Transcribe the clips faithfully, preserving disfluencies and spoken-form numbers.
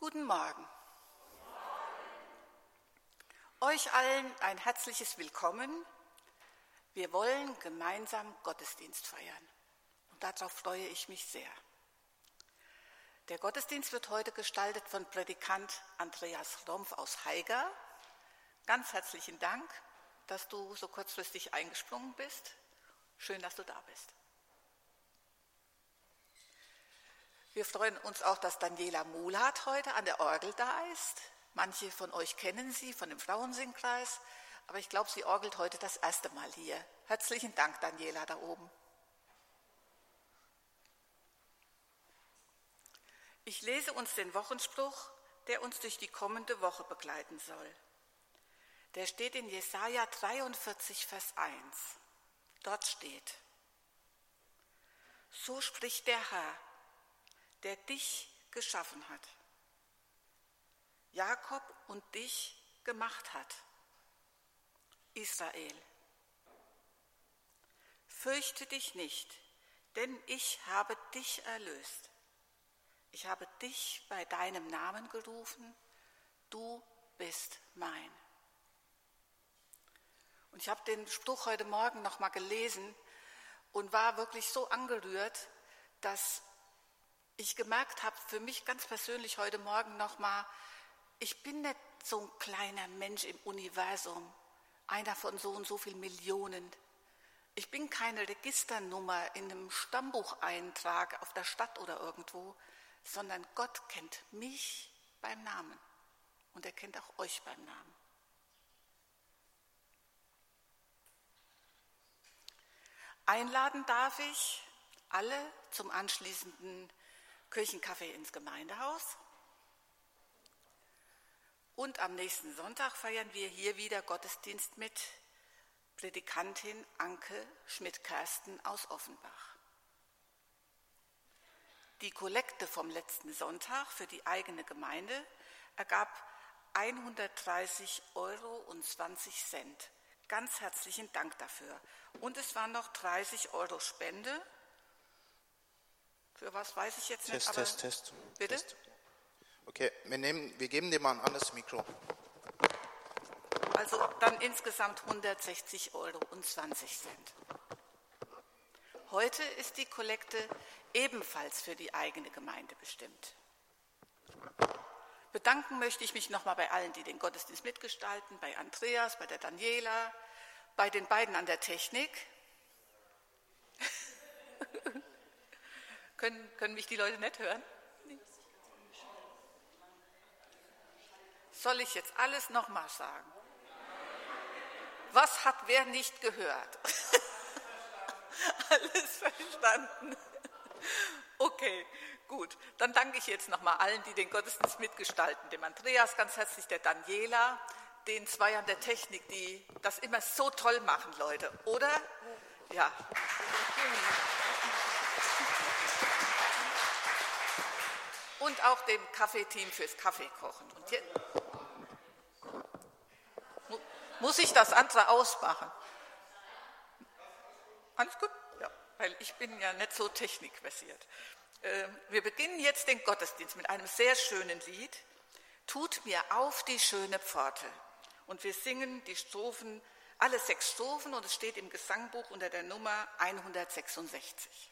Guten Morgen. Euch allen ein herzliches Willkommen. Wir wollen gemeinsam Gottesdienst feiern und darauf freue ich mich sehr. Der Gottesdienst wird heute gestaltet von Predikant Andreas Rompf aus Haiger. Ganz herzlichen Dank, dass du so kurzfristig eingesprungen bist. Schön, dass du da bist. Wir freuen uns auch, dass Daniela Muhlhardt heute an der Orgel da ist. Manche von euch kennen sie von dem Frauensingkreis, aber ich glaube, sie orgelt heute das erste Mal hier. Herzlichen Dank, Daniela, da oben. Ich lese uns den Wochenspruch, der uns durch die kommende Woche begleiten soll. Der steht in Jesaja dreiundvierzig, Vers eins. Dort steht: So spricht der Herr, der dich geschaffen hat, Jakob und dich gemacht hat, Israel. Fürchte dich nicht, denn ich habe dich erlöst. Ich habe dich bei deinem Namen gerufen, du bist mein. Und ich habe den Spruch heute Morgen noch mal gelesen und war wirklich so angerührt, dass ich gemerkt habe, für mich ganz persönlich heute Morgen nochmal, ich bin nicht so ein kleiner Mensch im Universum, einer von so und so vielen Millionen. Ich bin keine Registernummer in einem Stammbucheintrag auf der Stadt oder irgendwo, sondern Gott kennt mich beim Namen und er kennt auch euch beim Namen. Einladen darf ich alle zum anschließenden Kirchenkaffee ins Gemeindehaus. Und am nächsten Sonntag feiern wir hier wieder Gottesdienst mit Predikantin Anke Schmidt-Kersten aus Offenbach. Die Kollekte vom letzten Sonntag für die eigene Gemeinde ergab hundertdreißig Euro und zwanzig Cent. Ganz herzlichen Dank dafür. Und es waren noch dreißig Euro Spende. Für was weiß ich jetzt nicht, Test, aber... Test, Test. Bitte? Test. Okay, wir, nehmen, wir geben dir mal ein anderes Mikro. Also dann insgesamt hundertsechzig Euro und zwanzig Cent. Heute ist die Kollekte ebenfalls für die eigene Gemeinde bestimmt. Bedanken möchte ich mich nochmal bei allen, die den Gottesdienst mitgestalten, bei Andreas, bei der Daniela, bei den beiden an der Technik. können, können mich die Leute nicht hören? Soll ich jetzt alles nochmal sagen? Was hat wer nicht gehört? Alles verstanden. Okay, gut. Dann danke ich jetzt nochmal allen, die den Gottesdienst mitgestalten. Dem Andreas ganz herzlich, der Daniela, den zwei an der Technik, die das immer so toll machen, Leute. Oder? Ja. Und auch dem Kaffeeteam fürs Kaffeekochen. Und jetzt muss ich das andere ausmachen? Alles gut? Ja, weil ich bin ja nicht so technikversiert. Wir beginnen jetzt den Gottesdienst mit einem sehr schönen Lied. Tut mir auf die schöne Pforte. Und wir singen die Strophen, alle sechs Strophen, und es steht im Gesangbuch unter der Nummer hundertsechsundsechzig.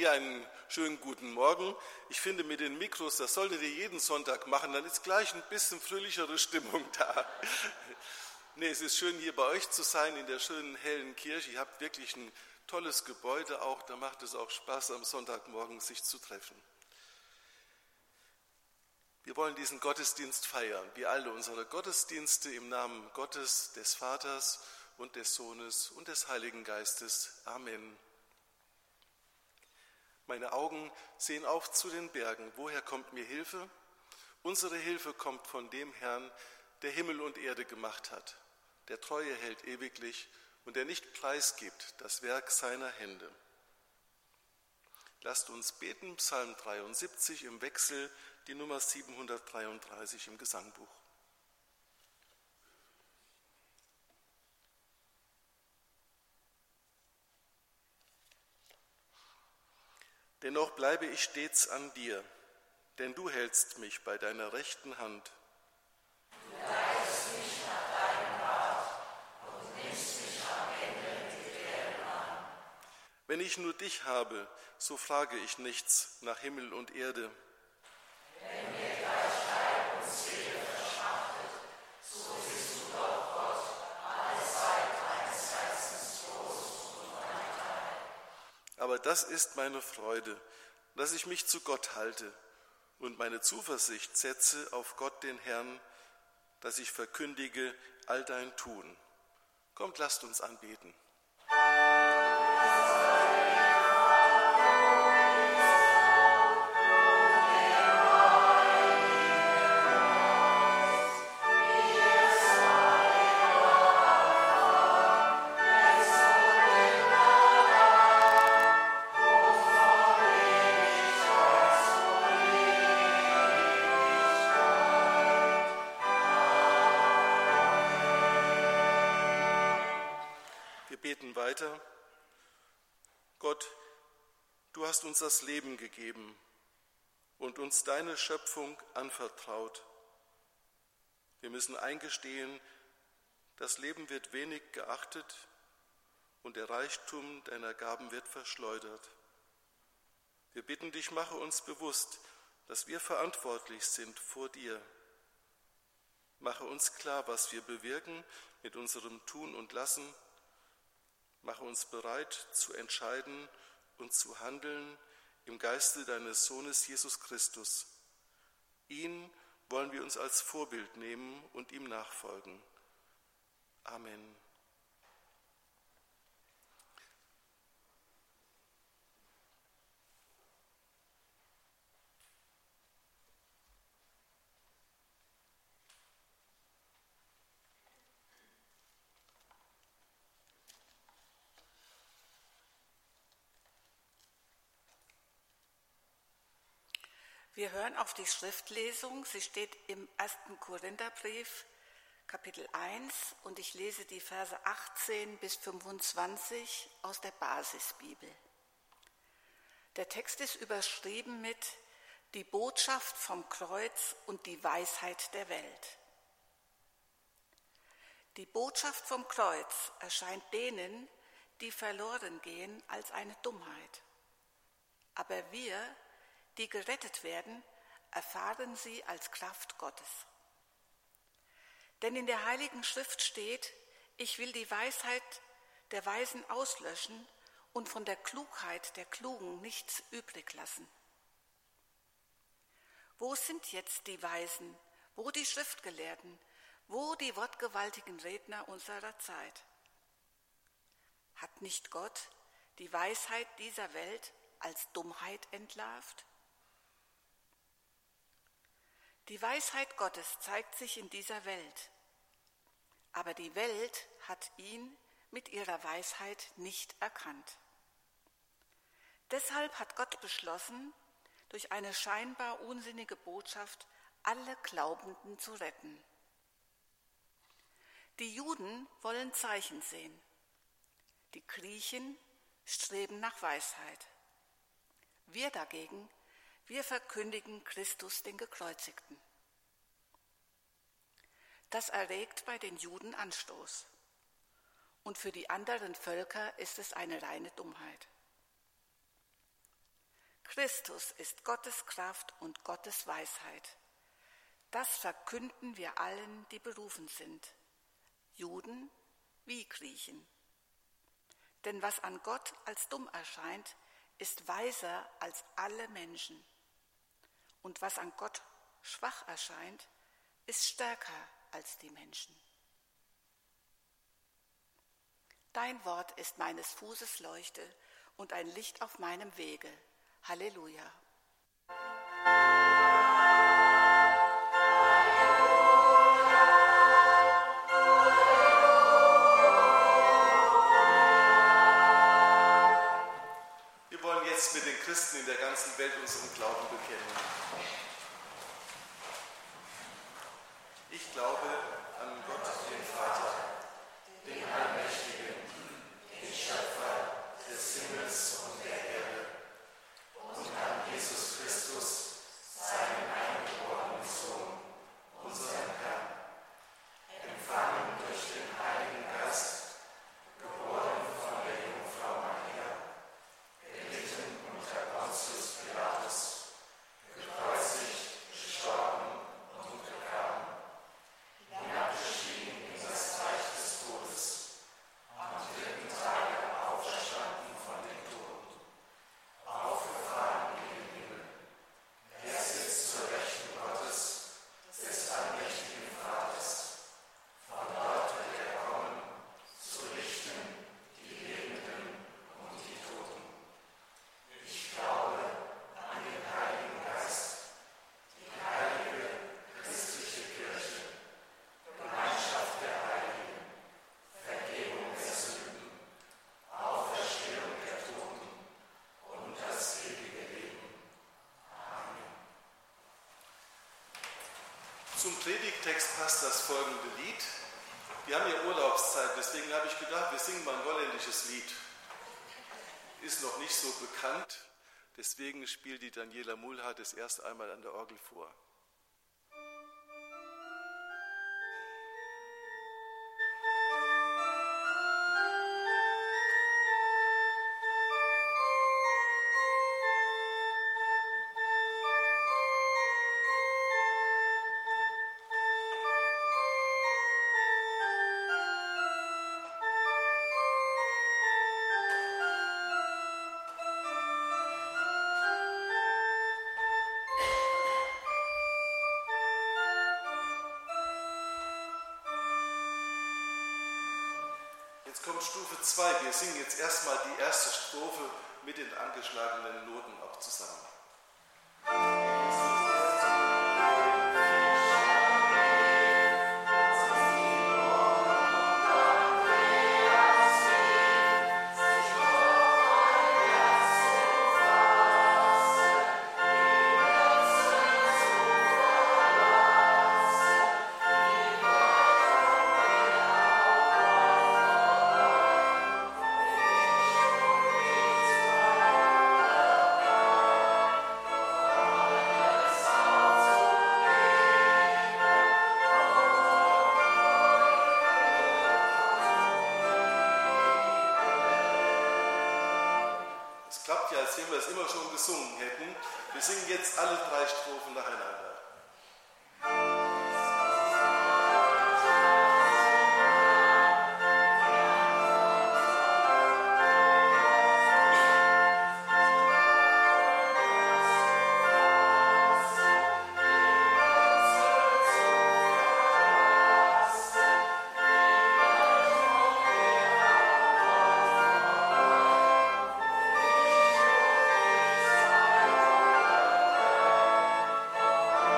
dir einen schönen guten Morgen. Ich finde, mit den Mikros, das solltet ihr jeden Sonntag machen, dann ist gleich ein bisschen fröhlichere Stimmung da. Nee, es ist schön, hier bei euch zu sein, in der schönen, hellen Kirche. Ihr habt wirklich ein tolles Gebäude auch, da macht es auch Spaß, am Sonntagmorgen sich zu treffen. Wir wollen diesen Gottesdienst feiern, wie alle unsere Gottesdienste im Namen Gottes, des Vaters und des Sohnes und des Heiligen Geistes. Amen. Meine Augen sehen auf zu den Bergen. Woher kommt mir Hilfe? Unsere Hilfe kommt von dem Herrn, der Himmel und Erde gemacht hat, der Treue hält ewiglich und der nicht preisgibt das Werk seiner Hände. Lasst uns beten, Psalm dreiundsiebzig im Wechsel, die Nummer siebenhundertdreiunddreißig im Gesangbuch. Dennoch bleibe ich stets an dir, denn du hältst mich bei deiner rechten Hand. Du leitest mich nach deinem Rat und nimmst mich am Ende die Quellen an. Wenn ich nur dich habe, so frage ich nichts nach Himmel und Erde. Wenn mir gleich Leib und Seele verschmachtet, so bist du doch Gott, allezeit meines Herzens Trost und mein Teil. Aber das ist meine Freude, dass ich mich zu Gott halte und meine Zuversicht setze auf Gott den Herrn, dass ich verkündige all dein Tun. Kommt, lasst uns anbeten. Weiter. Gott, du hast uns das Leben gegeben und uns deine Schöpfung anvertraut. Wir müssen eingestehen, das Leben wird wenig geachtet und der Reichtum deiner Gaben wird verschleudert. Wir bitten dich, mache uns bewusst, dass wir verantwortlich sind vor dir. Mache uns klar, was wir bewirken mit unserem Tun und Lassen. Mache uns bereit zu entscheiden und zu handeln im Geiste deines Sohnes Jesus Christus. Ihn wollen wir uns als Vorbild nehmen und ihm nachfolgen. Amen. Wir hören auf die Schriftlesung. Sie steht im ersten Korintherbrief, Kapitel eins, und ich lese die Verse achtzehn bis fünfundzwanzig aus der Basisbibel. Der Text ist überschrieben mit Die Botschaft vom Kreuz und die Weisheit der Welt. Die Botschaft vom Kreuz erscheint denen, die verloren gehen, als eine Dummheit. Aber wir, die gerettet werden, erfahren sie als Kraft Gottes. Denn in der Heiligen Schrift steht, ich will die Weisheit der Weisen auslöschen und von der Klugheit der Klugen nichts übrig lassen. Wo sind jetzt die Weisen, wo die Schriftgelehrten, wo die wortgewaltigen Redner unserer Zeit? Hat nicht Gott die Weisheit dieser Welt als Dummheit entlarvt? Die Weisheit Gottes zeigt sich in dieser Welt, aber die Welt hat ihn mit ihrer Weisheit nicht erkannt. Deshalb hat Gott beschlossen, durch eine scheinbar unsinnige Botschaft alle Glaubenden zu retten. Die Juden wollen Zeichen sehen, die Griechen streben nach Weisheit. Wir dagegen, wir verkündigen Christus den Gekreuzigten. Das erregt bei den Juden Anstoß. Und für die anderen Völker ist es eine reine Dummheit. Christus ist Gottes Kraft und Gottes Weisheit. Das verkünden wir allen, die berufen sind, Juden wie Griechen. Denn was an Gott als dumm erscheint, ist weiser als alle Menschen. Und was an Gott schwach erscheint, ist stärker als die Menschen. Dein Wort ist meines Fußes Leuchte und ein Licht auf meinem Wege. Halleluja. Wir wollen jetzt mit den Christen in der ganzen Welt unseren Glauben bekennen. Ich glaube an Gott, den Vater, den Allmächtigen, den Schöpfer des Himmels und der Erde, und an Jesus Christus, seinen eingeborenen Sohn, unseren Herrn, empfangen durch den Heiligen Geist, geboren von der Jungfrau Maria, gelitten unter Pontius Pilatus, gekreuzigt, gestorben und begraben, hinabgestiegen in das Reich des Todes, am dritten Tage auferstanden von den Toten, aufgefahren in den Himmel. Er sitzt zur Rechten Gottes, des allmächtigen Vaters. Von dort wird er kommen, zu richten die Lebenden und die Toten. Ich glaube an den Heiligen Geist, die heilige christliche Kirche, Gemeinschaft der Heiligen, Vergebung der Sünden, Auferstehung der Toten und das ewige Leben. Amen. Zum Predigttext passt das folgende Lied. Wir haben ja Urlaubszeit, deswegen habe ich gedacht, wir singen mal ein holländisches Lied. Ist noch nicht so bekannt, deswegen spielt die Daniela Mulhart es erst einmal an der Orgel vor. Jetzt kommt Stufe zwei. Wir singen jetzt erstmal die erste Strophe mit den angeschlagenen Noten auch zusammen. Als wenn wir es immer schon gesungen hätten. Wir singen jetzt alle drei Strophen nacheinander. Amen.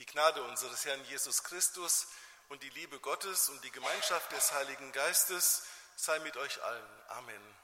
Die Gnade unseres Herrn Jesus Christus und die Liebe Gottes und die Gemeinschaft des Heiligen Geistes sei mit euch allen. Amen.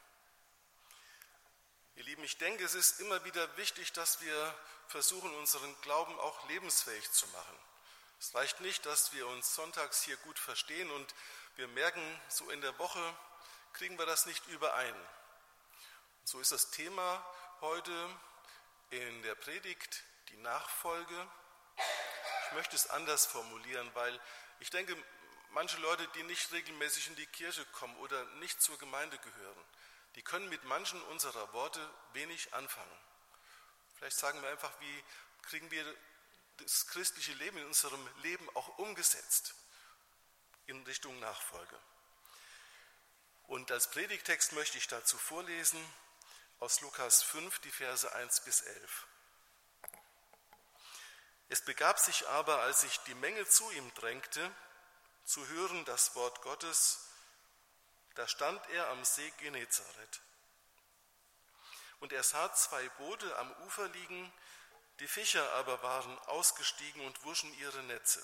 Ihr Lieben, ich denke, es ist immer wieder wichtig, dass wir versuchen, unseren Glauben auch lebensfähig zu machen. Es reicht nicht, dass wir uns sonntags hier gut verstehen und wir merken, so in der Woche kriegen wir das nicht überein. Und so ist das Thema heute in der Predigt die Nachfolge. Ich möchte es anders formulieren, weil ich denke, manche Leute, die nicht regelmäßig in die Kirche kommen oder nicht zur Gemeinde gehören, die können mit manchen unserer Worte wenig anfangen. Vielleicht sagen wir einfach, wie kriegen wir das christliche Leben in unserem Leben auch umgesetzt in Richtung Nachfolge. Und als Predigtext möchte ich dazu vorlesen aus Lukas fünf, die Verse eins bis elf. Es begab sich aber, als sich die Menge zu ihm drängte, zu hören das Wort Gottes, da stand er am See Genezareth. Und er sah zwei Boote am Ufer liegen, die Fischer aber waren ausgestiegen und wuschen ihre Netze.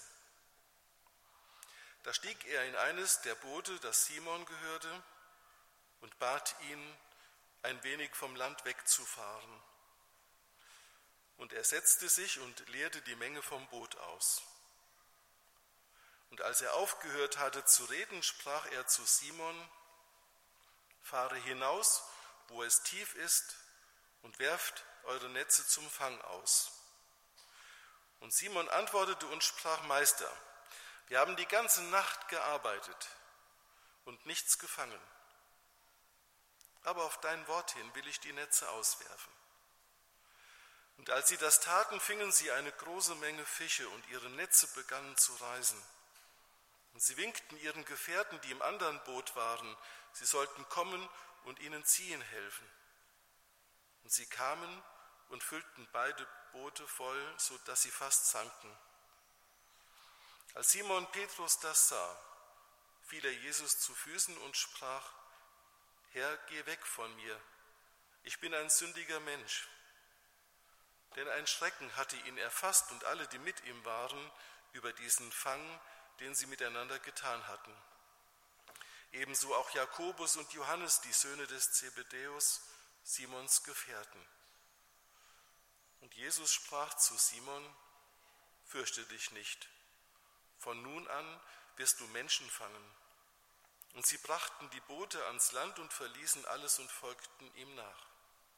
Da stieg er in eines der Boote, das Simon gehörte, und bat ihn, ein wenig vom Land wegzufahren. Und er setzte sich und leerte die Menge vom Boot aus. Und als er aufgehört hatte zu reden, sprach er zu Simon: Fahre hinaus, wo es tief ist, und werft eure Netze zum Fang aus. Und Simon antwortete und sprach: Meister, wir haben die ganze Nacht gearbeitet und nichts gefangen. Aber auf dein Wort hin will ich die Netze auswerfen. Und als sie das taten, fingen sie eine große Menge Fische, und ihre Netze begannen zu reißen. Und sie winkten ihren Gefährten, die im anderen Boot waren, sie sollten kommen und ihnen ziehen helfen. Und sie kamen und füllten beide Boote voll, so dass sie fast sanken. Als Simon Petrus das sah, fiel er Jesus zu Füßen und sprach: Herr, geh weg von mir, ich bin ein sündiger Mensch. Denn ein Schrecken hatte ihn erfasst und alle, die mit ihm waren, über diesen Fang, den sie miteinander getan hatten. Ebenso auch Jakobus und Johannes, die Söhne des Zebedäus, Simons Gefährten. Und Jesus sprach zu Simon: Fürchte dich nicht, von nun an wirst du Menschen fangen. Und sie brachten die Boote ans Land und verließen alles und folgten ihm nach.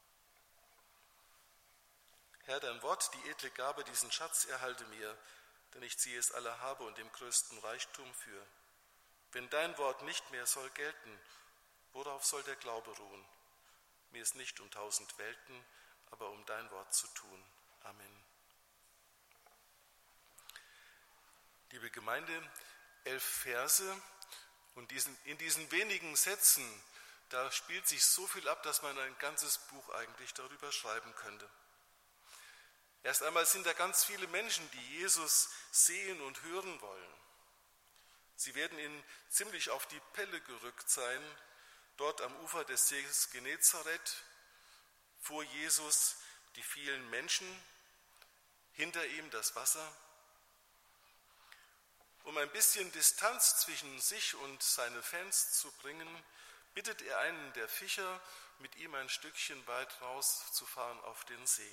Herr, dein Wort, die edle Gabe, diesen Schatz erhalte mir, denn ich ziehe es alle habe und dem größten Reichtum für. Wenn dein Wort nicht mehr soll gelten, worauf soll der Glaube ruhen? Mir ist nicht um tausend Welten, aber um dein Wort zu tun. Amen. Liebe Gemeinde, elf Verse, und diesen, in diesen wenigen Sätzen, da spielt sich so viel ab, dass man ein ganzes Buch eigentlich darüber schreiben könnte. Erst einmal sind da ganz viele Menschen, die Jesus sehen und hören wollen. Sie werden ihnen ziemlich auf die Pelle gerückt sein, dort am Ufer des Sees Genezareth, vor Jesus die vielen Menschen, hinter ihm das Wasser. Um ein bisschen Distanz zwischen sich und seine Fans zu bringen, bittet er einen der Fischer, mit ihm ein Stückchen weit rauszufahren auf den See.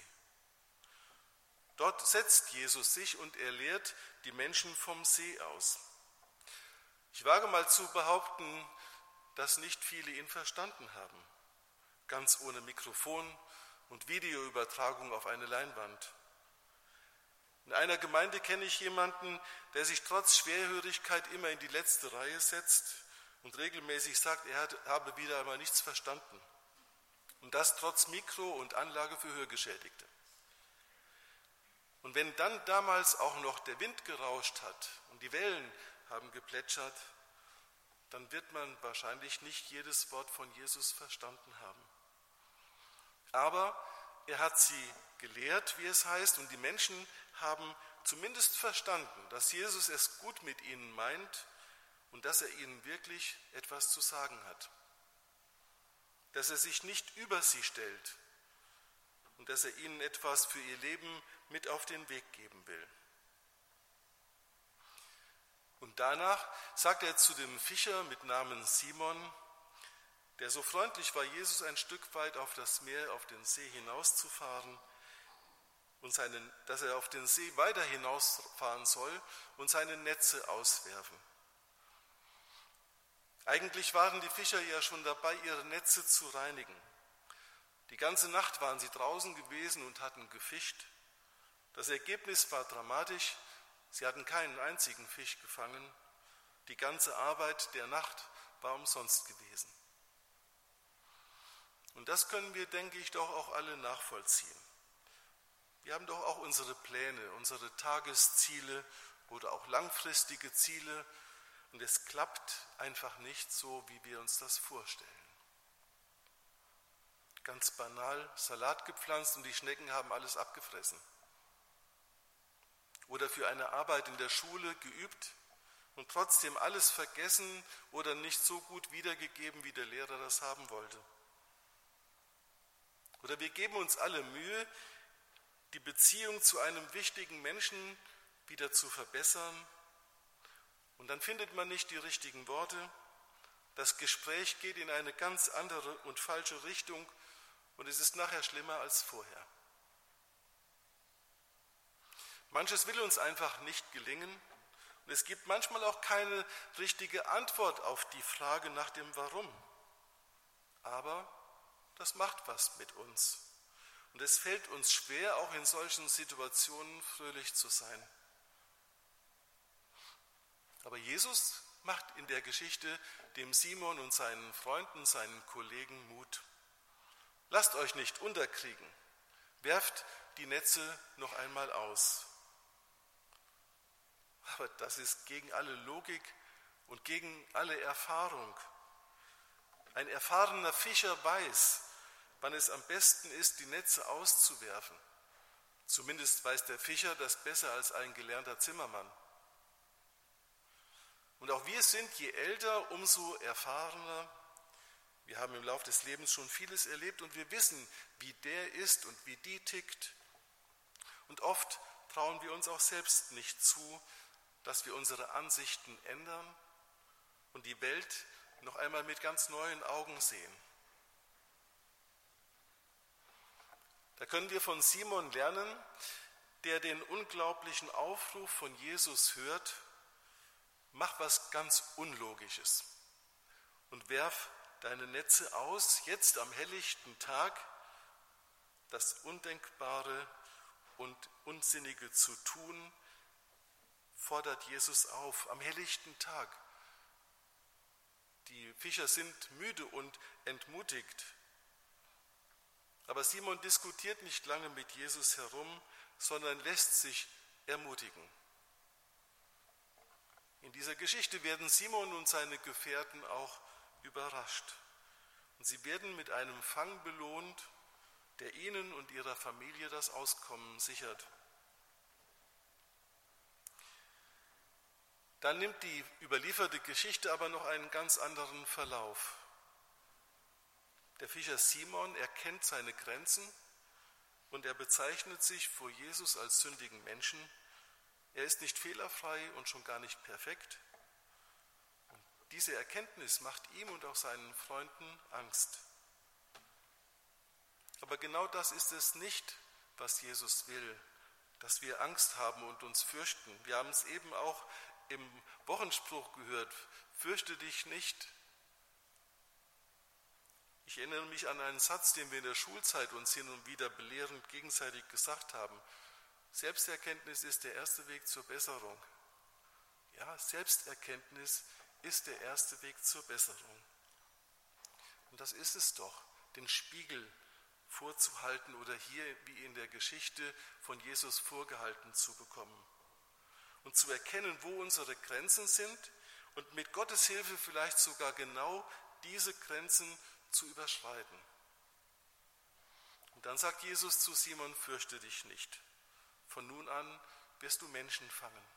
Dort setzt Jesus sich und er lehrt die Menschen vom See aus. Ich wage mal zu behaupten, dass nicht viele ihn verstanden haben, ganz ohne Mikrofon und Videoübertragung auf eine Leinwand. In einer Gemeinde kenne ich jemanden, der sich trotz Schwerhörigkeit immer in die letzte Reihe setzt und regelmäßig sagt, er habe wieder einmal nichts verstanden. Und das trotz Mikro und Anlage für Hörgeschädigte. Und wenn dann damals auch noch der Wind gerauscht hat und die Wellen haben geplätschert, dann wird man wahrscheinlich nicht jedes Wort von Jesus verstanden haben. Aber er hat sie gelehrt, wie es heißt, und die Menschen haben zumindest verstanden, dass Jesus es gut mit ihnen meint und dass er ihnen wirklich etwas zu sagen hat. Dass er sich nicht über sie stellt und dass er ihnen etwas für ihr Leben mit auf den Weg geben will. Und danach sagt er zu dem Fischer mit Namen Simon, der so freundlich war, Jesus ein Stück weit auf das Meer, auf den See hinauszufahren, und seinen, dass er auf den See weiter hinausfahren soll und seine Netze auswerfen. Eigentlich waren die Fischer ja schon dabei, ihre Netze zu reinigen. Die ganze Nacht waren sie draußen gewesen und hatten gefischt. Das Ergebnis war dramatisch. Sie hatten keinen einzigen Fisch gefangen. Die ganze Arbeit der Nacht war umsonst gewesen. Und das können wir, denke ich, doch auch alle nachvollziehen. Wir haben doch auch unsere Pläne, unsere Tagesziele oder auch langfristige Ziele, und es klappt einfach nicht so, wie wir uns das vorstellen. Ganz banal, Salat gepflanzt und die Schnecken haben alles abgefressen. Oder für eine Arbeit in der Schule geübt und trotzdem alles vergessen oder nicht so gut wiedergegeben, wie der Lehrer das haben wollte. Oder wir geben uns alle Mühe, die Beziehung zu einem wichtigen Menschen wieder zu verbessern, und dann findet man nicht die richtigen Worte, das Gespräch geht in eine ganz andere und falsche Richtung und es ist nachher schlimmer als vorher. Manches will uns einfach nicht gelingen und es gibt manchmal auch keine richtige Antwort auf die Frage nach dem Warum. Aber das macht was mit uns. Und es fällt uns schwer, auch in solchen Situationen fröhlich zu sein. Aber Jesus macht in der Geschichte dem Simon und seinen Freunden, seinen Kollegen Mut. Lasst euch nicht unterkriegen, werft die Netze noch einmal aus. Aber das ist gegen alle Logik und gegen alle Erfahrung. Ein erfahrener Fischer weiß, wann es am besten ist, die Netze auszuwerfen. Zumindest weiß der Fischer das besser als ein gelernter Zimmermann. Und auch wir sind, je älter, umso erfahrener. Wir haben im Laufe des Lebens schon vieles erlebt und wir wissen, wie der ist und wie die tickt. Und oft trauen wir uns auch selbst nicht zu, dass wir unsere Ansichten ändern und die Welt noch einmal mit ganz neuen Augen sehen. Da können wir von Simon lernen, der den unglaublichen Aufruf von Jesus hört: Mach was ganz Unlogisches und werf deine Netze aus, jetzt am helllichten Tag. Das Undenkbare und Unsinnige zu tun, fordert Jesus auf, am helllichten Tag. Die Fischer sind müde und entmutigt. Aber Simon diskutiert nicht lange mit Jesus herum, sondern lässt sich ermutigen. In dieser Geschichte werden Simon und seine Gefährten auch überrascht. Und sie werden mit einem Fang belohnt, der ihnen und ihrer Familie das Auskommen sichert. Dann nimmt die überlieferte Geschichte aber noch einen ganz anderen Verlauf. Der Fischer Simon erkennt seine Grenzen und er bezeichnet sich vor Jesus als sündigen Menschen. Er ist nicht fehlerfrei und schon gar nicht perfekt. Und diese Erkenntnis macht ihm und auch seinen Freunden Angst. Aber genau das ist es nicht, was Jesus will, dass wir Angst haben und uns fürchten. Wir haben es eben auch im Wochenspruch gehört: Fürchte dich nicht. Ich erinnere mich an einen Satz, den wir in der Schulzeit uns hin und wieder belehrend gegenseitig gesagt haben: Selbsterkenntnis ist der erste Weg zur Besserung. Ja, Selbsterkenntnis ist der erste Weg zur Besserung. Und das ist es doch, den Spiegel vorzuhalten oder hier wie in der Geschichte von Jesus vorgehalten zu bekommen. Und zu erkennen, wo unsere Grenzen sind und mit Gottes Hilfe vielleicht sogar genau diese Grenzen zu überschreiten. Und dann sagt Jesus zu Simon: Fürchte dich nicht. Von nun an wirst du Menschen fangen.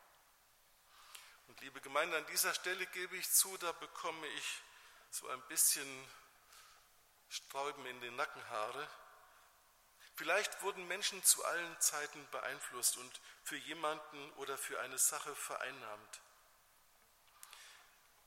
Und liebe Gemeinde, an dieser Stelle gebe ich zu, da bekomme ich so ein bisschen Sträuben in den Nackenhaare. Vielleicht wurden Menschen zu allen Zeiten beeinflusst und für jemanden oder für eine Sache vereinnahmt.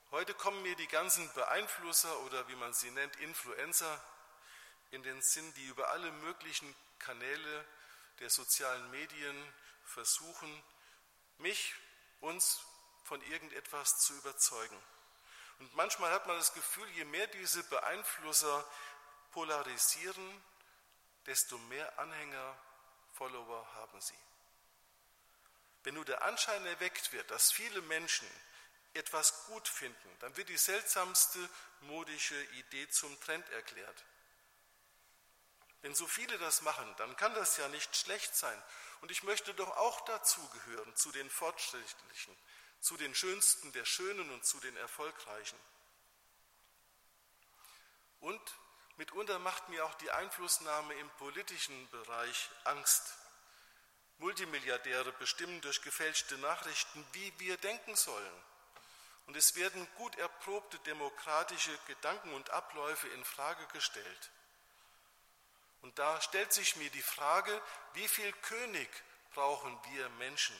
Heute kommen mir die ganzen Beeinflusser oder wie man sie nennt, Influencer in den Sinn, die über alle möglichen Kanäle der sozialen Medien versuchen, mich, uns von irgendetwas zu überzeugen. Und manchmal hat man das Gefühl, je mehr diese Beeinflusser polarisieren, desto mehr Anhänger, Follower haben sie. Wenn nur der Anschein erweckt wird, dass viele Menschen etwas gut finden, dann wird die seltsamste modische Idee zum Trend erklärt. Wenn so viele das machen, dann kann das ja nicht schlecht sein. Und ich möchte doch auch dazugehören, zu den Fortschrittlichen, zu den Schönsten der Schönen und zu den Erfolgreichen. Und mitunter macht mir auch die Einflussnahme im politischen Bereich Angst. Multimilliardäre bestimmen durch gefälschte Nachrichten, wie wir denken sollen. Und es werden gut erprobte demokratische Gedanken und Abläufe in Frage gestellt. Und da stellt sich mir die Frage, wie viel König brauchen wir Menschen?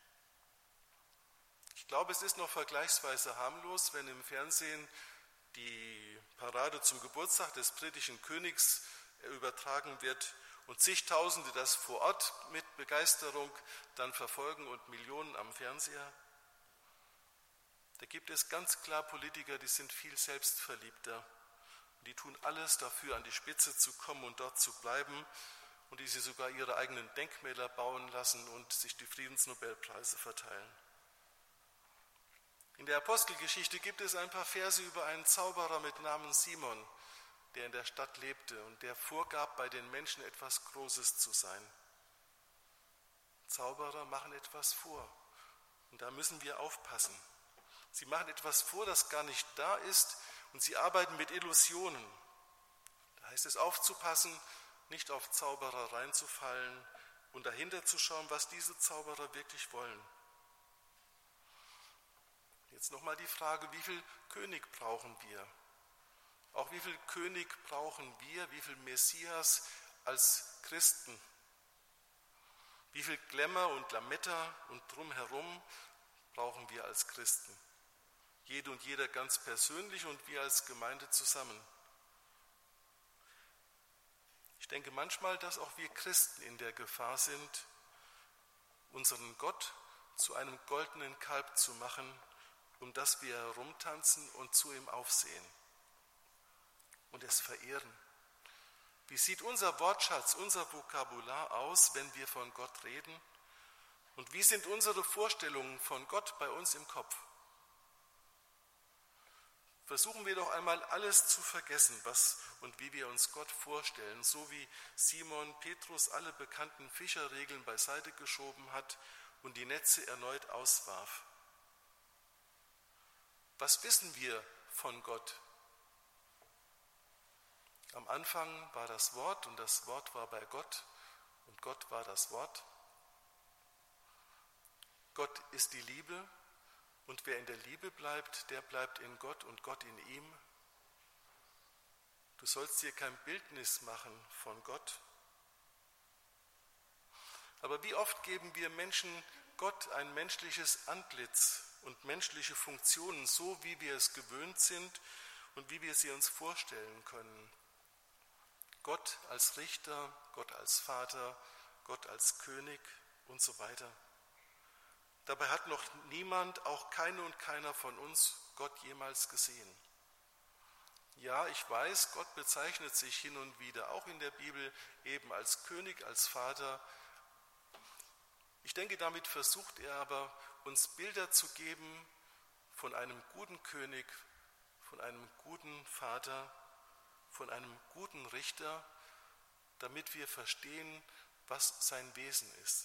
Ich glaube, es ist noch vergleichsweise harmlos, wenn im Fernsehen die Parade zum Geburtstag des britischen Königs übertragen wird und zigtausende das vor Ort mit Begeisterung dann verfolgen und Millionen am Fernseher. Da gibt es ganz klar Politiker, die sind viel selbstverliebter. Die tun alles dafür, an die Spitze zu kommen und dort zu bleiben und die sie sogar ihre eigenen Denkmäler bauen lassen und sich die Friedensnobelpreise verteilen. In der Apostelgeschichte gibt es ein paar Verse über einen Zauberer mit Namen Simon, der in der Stadt lebte und der vorgab, bei den Menschen etwas Großes zu sein. Zauberer machen etwas vor und da müssen wir aufpassen. Sie machen etwas vor, das gar nicht da ist und sie arbeiten mit Illusionen. Da heißt es aufzupassen, nicht auf Zauberer reinzufallen und dahinter zu schauen, was diese Zauberer wirklich wollen. Jetzt nochmal die Frage, wie viel König brauchen wir? Auch wie viel König brauchen wir, wie viel Messias als Christen? Wie viel Glamour und Lametta und drumherum brauchen wir als Christen? Jede und jeder ganz persönlich und wir als Gemeinde zusammen. Ich denke manchmal, dass auch wir Christen in der Gefahr sind, unseren Gott zu einem goldenen Kalb zu machen, um das wir herumtanzen und zu ihm aufsehen und es verehren. Wie sieht unser Wortschatz, unser Vokabular aus, wenn wir von Gott reden? Und wie sind unsere Vorstellungen von Gott bei uns im Kopf? Versuchen wir doch einmal alles zu vergessen, was und wie wir uns Gott vorstellen, so wie Simon Petrus alle bekannten Fischerregeln beiseite geschoben hat und die Netze erneut auswarf. Was wissen wir von Gott? Am Anfang war das Wort und das Wort war bei Gott und Gott war das Wort. Gott ist die Liebe. Und wer in der Liebe bleibt, der bleibt in Gott und Gott in ihm. Du sollst dir kein Bildnis machen von Gott. Aber wie oft geben wir Menschen Gott ein menschliches Antlitz und menschliche Funktionen, so wie wir es gewöhnt sind und wie wir sie uns vorstellen können. Gott als Richter, Gott als Vater, Gott als König und so weiter. Dabei hat noch niemand, auch keine und keiner von uns, Gott jemals gesehen. Ja, ich weiß, Gott bezeichnet sich hin und wieder, auch in der Bibel, eben als König, als Vater. Ich denke, damit versucht er aber, uns Bilder zu geben von einem guten König, von einem guten Vater, von einem guten Richter, damit wir verstehen, was sein Wesen ist.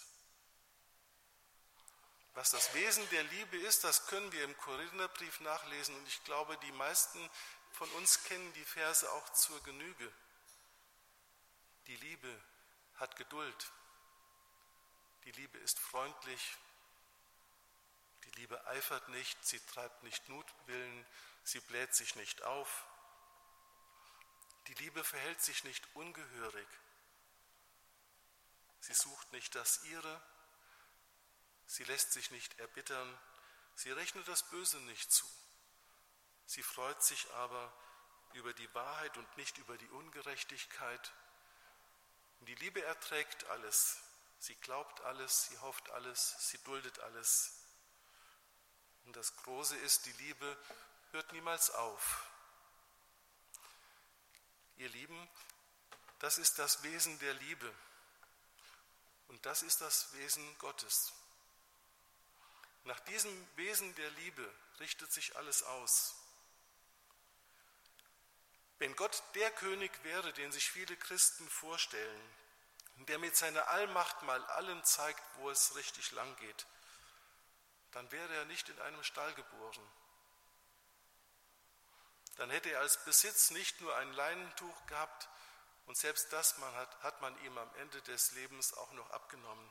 Was das Wesen der Liebe ist, das können wir im Korintherbrief nachlesen und ich glaube, die meisten von uns kennen die Verse auch zur Genüge. Die Liebe hat Geduld. Die Liebe ist freundlich. Die Liebe eifert nicht, sie treibt nicht Mutwillen, sie bläht sich nicht auf. Die Liebe verhält sich nicht ungehörig. Sie sucht nicht das Ihre. Sie lässt sich nicht erbittern, sie rechnet das Böse nicht zu, Sie freut sich aber über die Wahrheit und nicht über die Ungerechtigkeit. Und die Liebe erträgt alles. Sie glaubt alles, sie hofft alles, sie duldet alles. Und das Große ist, die Liebe hört niemals auf. Ihr Lieben, das ist das Wesen der Liebe. Und das ist das Wesen Gottes. Nach diesem Wesen der Liebe richtet sich alles aus. Wenn Gott der König wäre, den sich viele Christen vorstellen, der mit seiner Allmacht mal allen zeigt, wo es richtig lang geht, dann wäre er nicht in einem Stall geboren. Dann hätte er als Besitz nicht nur ein Leinentuch gehabt, und selbst das man hat, hat man ihm am Ende des Lebens auch noch abgenommen.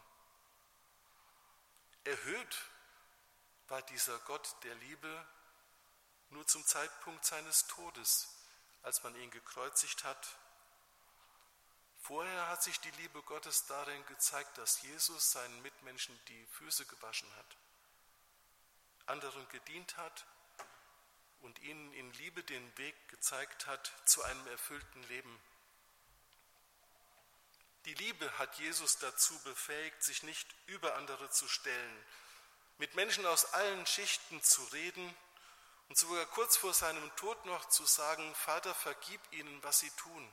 Erhöht war dieser Gott der Liebe nur zum Zeitpunkt seines Todes, als man ihn gekreuzigt hat. Vorher hat sich die Liebe Gottes darin gezeigt, dass Jesus seinen Mitmenschen die Füße gewaschen hat, anderen gedient hat und ihnen in Liebe den Weg gezeigt hat zu einem erfüllten Leben. Die Liebe hat Jesus dazu befähigt, sich nicht über andere zu stellen, mit Menschen aus allen Schichten zu reden und sogar kurz vor seinem Tod noch zu sagen: Vater, vergib ihnen, was sie tun.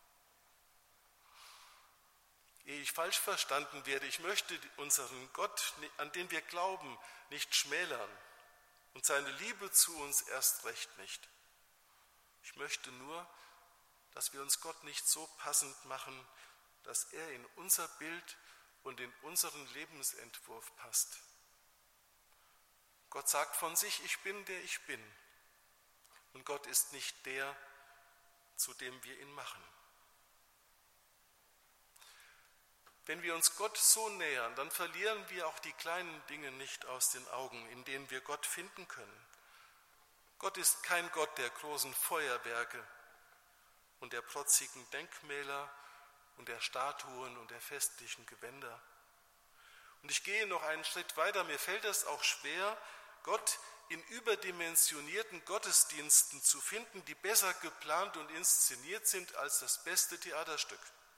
Ehe ich falsch verstanden werde, ich möchte unseren Gott, an den wir glauben, nicht schmälern und seine Liebe zu uns erst recht nicht. Ich möchte nur, dass wir uns Gott nicht so passend machen, dass er in unser Bild und in unseren Lebensentwurf passt. Gott sagt von sich: Ich bin, der ich bin. Und Gott ist nicht der, zu dem wir ihn machen. Wenn wir uns Gott so nähern, dann verlieren wir auch die kleinen Dinge nicht aus den Augen, in denen wir Gott finden können. Gott ist kein Gott der großen Feuerwerke und der protzigen Denkmäler und der Statuen und der festlichen Gewänder. Und ich gehe noch einen Schritt weiter. Mir fällt es auch schwer, Gott in überdimensionierten Gottesdiensten zu finden, die besser geplant und inszeniert sind als das beste Theaterstück.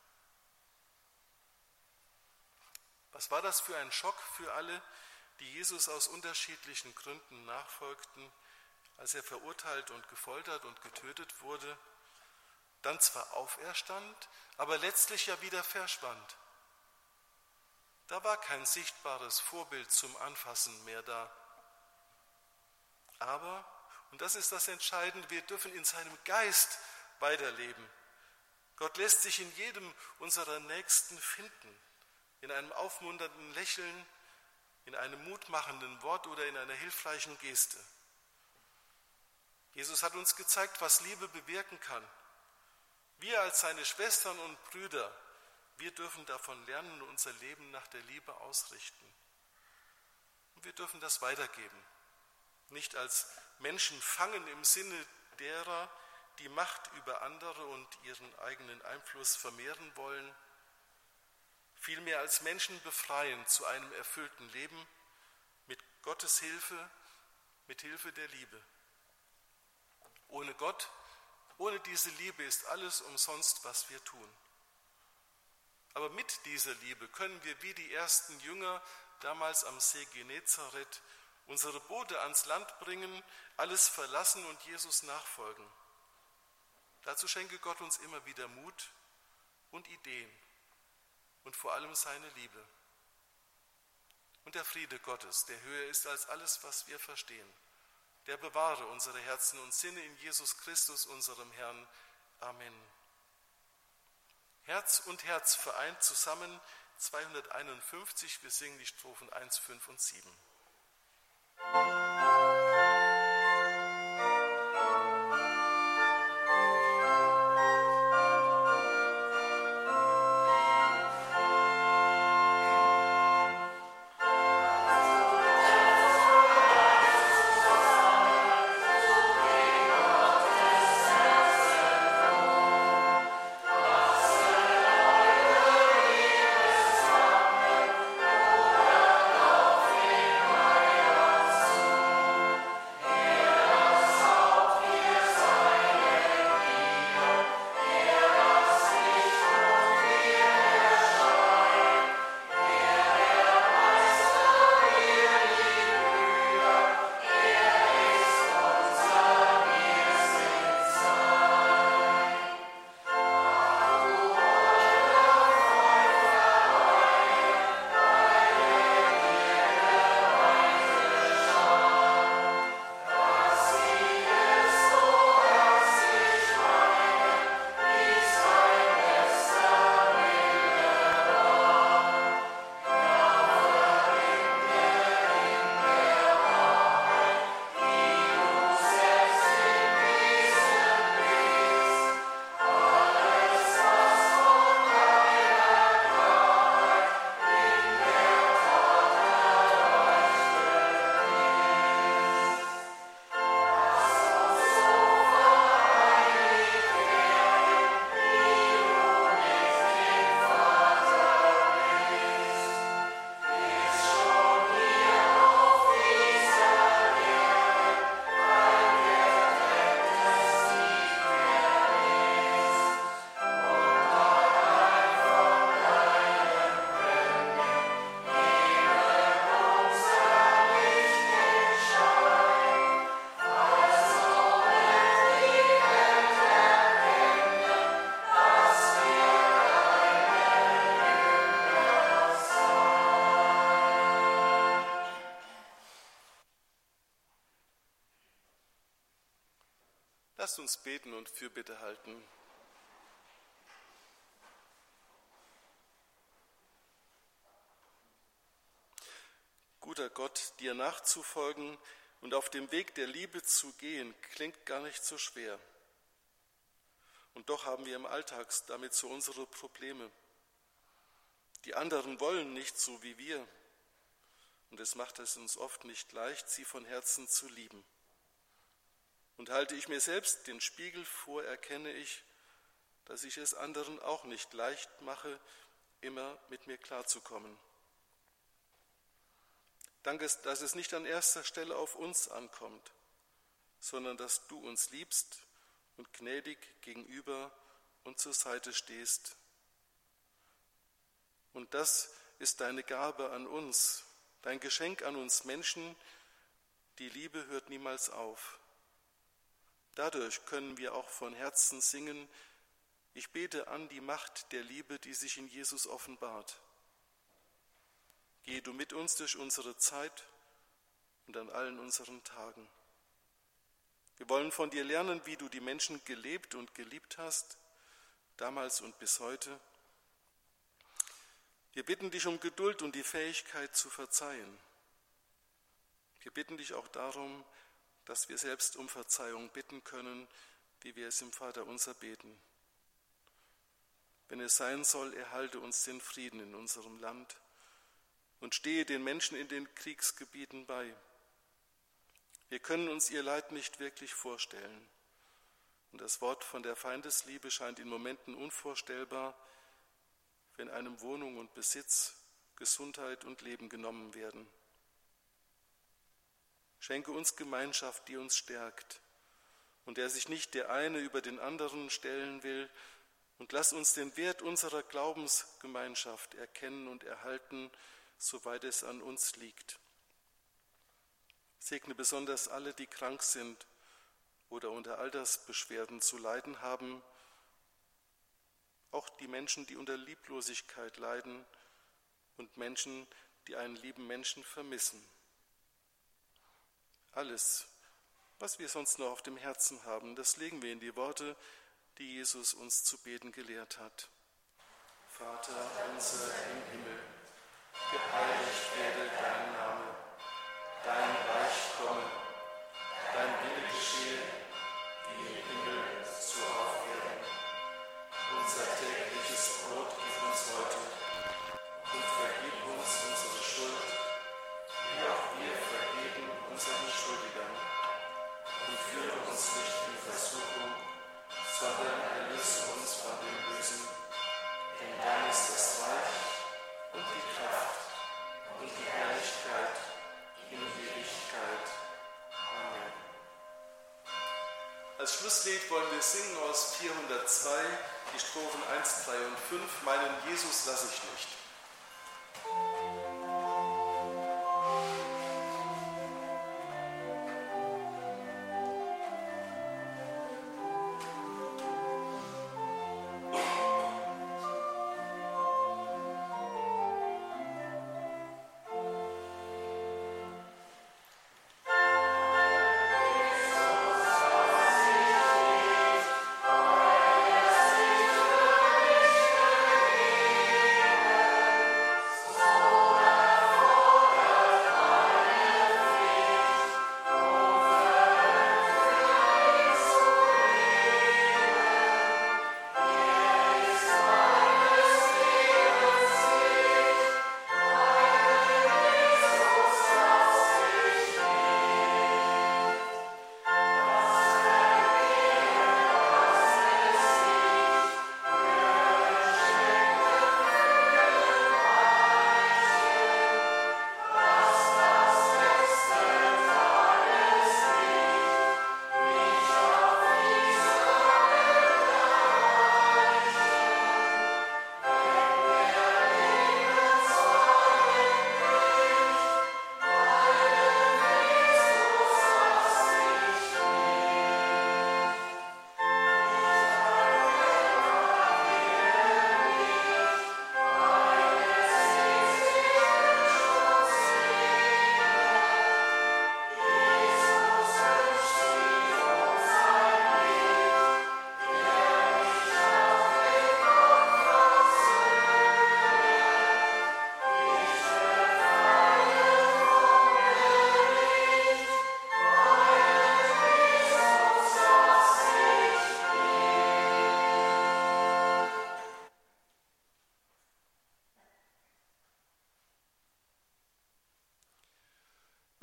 Was war das für ein Schock für alle, die Jesus aus unterschiedlichen Gründen nachfolgten, als er verurteilt und gefoltert und getötet wurde, dann zwar auferstand, aber letztlich ja wieder verschwand. Da war kein sichtbares Vorbild zum Anfassen mehr da. Aber, und das ist das Entscheidende, wir dürfen in seinem Geist weiterleben. Gott lässt sich in jedem unserer Nächsten finden, in einem aufmunternden Lächeln, in einem mutmachenden Wort oder in einer hilfreichen Geste. Jesus hat uns gezeigt, was Liebe bewirken kann. Wir als seine Schwestern und Brüder, wir dürfen davon lernen und unser Leben nach der Liebe ausrichten. Und wir dürfen das weitergeben. Nicht als Menschen fangen im Sinne derer, die Macht über andere und ihren eigenen Einfluss vermehren wollen, vielmehr als Menschen befreien zu einem erfüllten Leben mit Gottes Hilfe, mit Hilfe der Liebe. Ohne Gott, ohne diese Liebe ist alles umsonst, was wir tun. Aber mit dieser Liebe können wir wie die ersten Jünger damals am See Genezareth unsere Boote ans Land bringen, alles verlassen und Jesus nachfolgen. Dazu schenke Gott uns immer wieder Mut und Ideen und vor allem seine Liebe. Und der Friede Gottes, der höher ist als alles, was wir verstehen, der bewahre unsere Herzen und Sinne in Jesus Christus, unserem Herrn. Amen. Herz und Herz vereint zusammen, zweihunderteinundfünfzig, wir singen die Strophen eins, fünf und sieben. Amen. Lasst uns beten und Fürbitte halten. Guter Gott, dir nachzufolgen und auf dem Weg der Liebe zu gehen, klingt gar nicht so schwer. Und doch haben wir im Alltag damit so unsere Probleme. Die anderen wollen nicht so wie wir. Und es macht es uns oft nicht leicht, sie von Herzen zu lieben. Und halte ich mir selbst den Spiegel vor, erkenne ich, dass ich es anderen auch nicht leicht mache, immer mit mir klarzukommen. Danke, dass es nicht an erster Stelle auf uns ankommt, sondern dass du uns liebst und gnädig gegenüber und zur Seite stehst. Und das ist deine Gabe an uns, dein Geschenk an uns Menschen. Die Liebe hört niemals auf. Dadurch können wir auch von Herzen singen: Ich bete an die Macht der Liebe, die sich in Jesus offenbart. Gehe du mit uns durch unsere Zeit und an allen unseren Tagen. Wir wollen von dir lernen, wie du die Menschen gelebt und geliebt hast, damals und bis heute. Wir bitten dich um Geduld und die Fähigkeit zu verzeihen. Wir bitten dich auch darum, dass wir selbst um Verzeihung bitten können, wie wir es im Vaterunser beten. Wenn es sein soll, erhalte uns den Frieden in unserem Land und stehe den Menschen in den Kriegsgebieten bei. Wir können uns ihr Leid nicht wirklich vorstellen. Und das Wort von der Feindesliebe scheint in Momenten unvorstellbar, wenn einem Wohnung und Besitz, Gesundheit und Leben genommen werden. Schenke uns Gemeinschaft, die uns stärkt und der sich nicht der eine über den anderen stellen will, und lass uns den Wert unserer Glaubensgemeinschaft erkennen und erhalten, soweit es an uns liegt. Segne besonders alle, die krank sind oder unter Altersbeschwerden zu leiden haben, auch die Menschen, die unter Lieblosigkeit leiden und Menschen, die einen lieben Menschen vermissen. Alles, was wir sonst noch auf dem Herzen haben, das legen wir in die Worte, die Jesus uns zu beten gelehrt hat. Vater unser im Himmel, geheiligt werde dein Name, dein Reich komme, dein Wille geschehe, wie im Himmel, so auf Erden. Unser tägliches Brot gib uns heute und vergib uns unsere Schuld, wie auch wir vergeben unseren Schuldigern. Und führe uns nicht in Versuchung, sondern erlöse uns von dem Bösen. Denn dein ist das Reich und die Kraft und die Herrlichkeit in Ewigkeit. Amen. Als Schlusslied wollen wir singen aus vierhundertzwei, die Strophen eins, drei und fünf, Meinen Jesus lass ich nicht. Amen.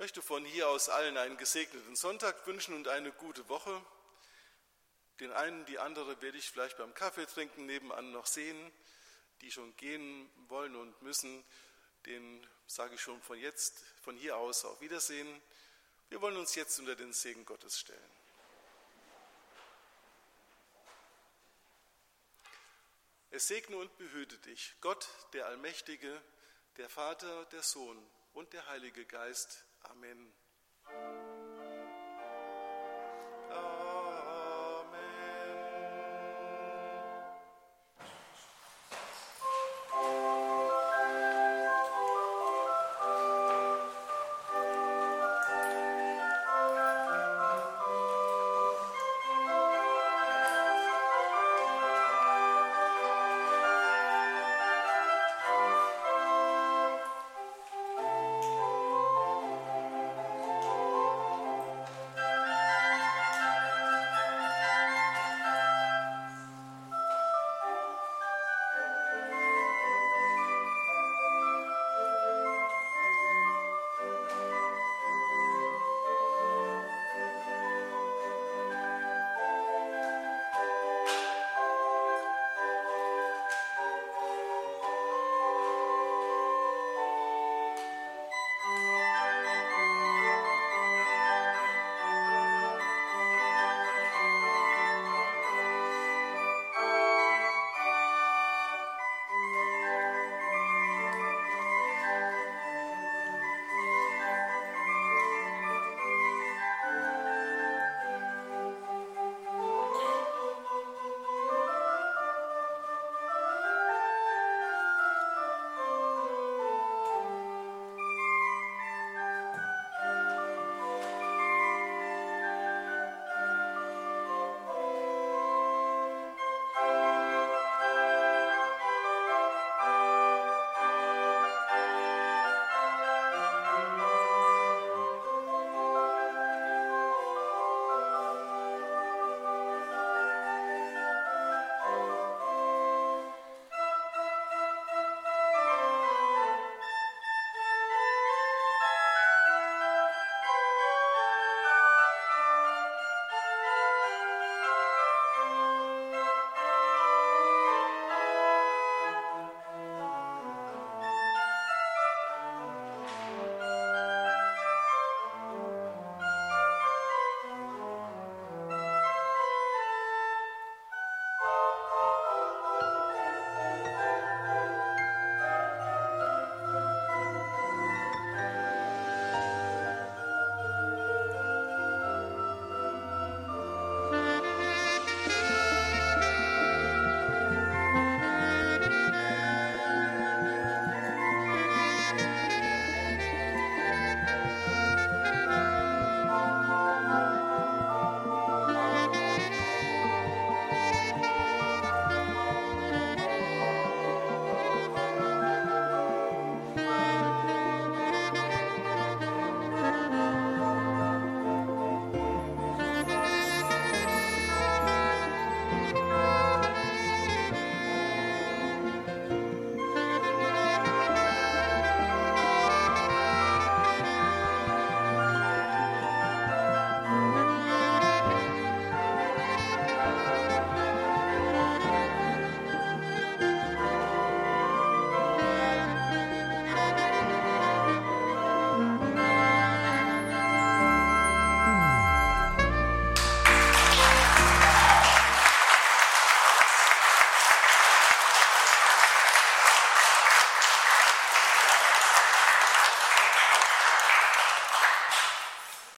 Ich möchte von hier aus allen einen gesegneten Sonntag wünschen und eine gute Woche. Den einen, die andere werde ich vielleicht beim Kaffeetrinken nebenan noch sehen. Die schon gehen wollen und müssen, denen sage ich schon von jetzt, von hier aus auf Wiedersehen. Wir wollen uns jetzt unter den Segen Gottes stellen. Es segne und behüte dich, Gott, der Allmächtige, der Vater, der Sohn und der Heilige Geist. Amen.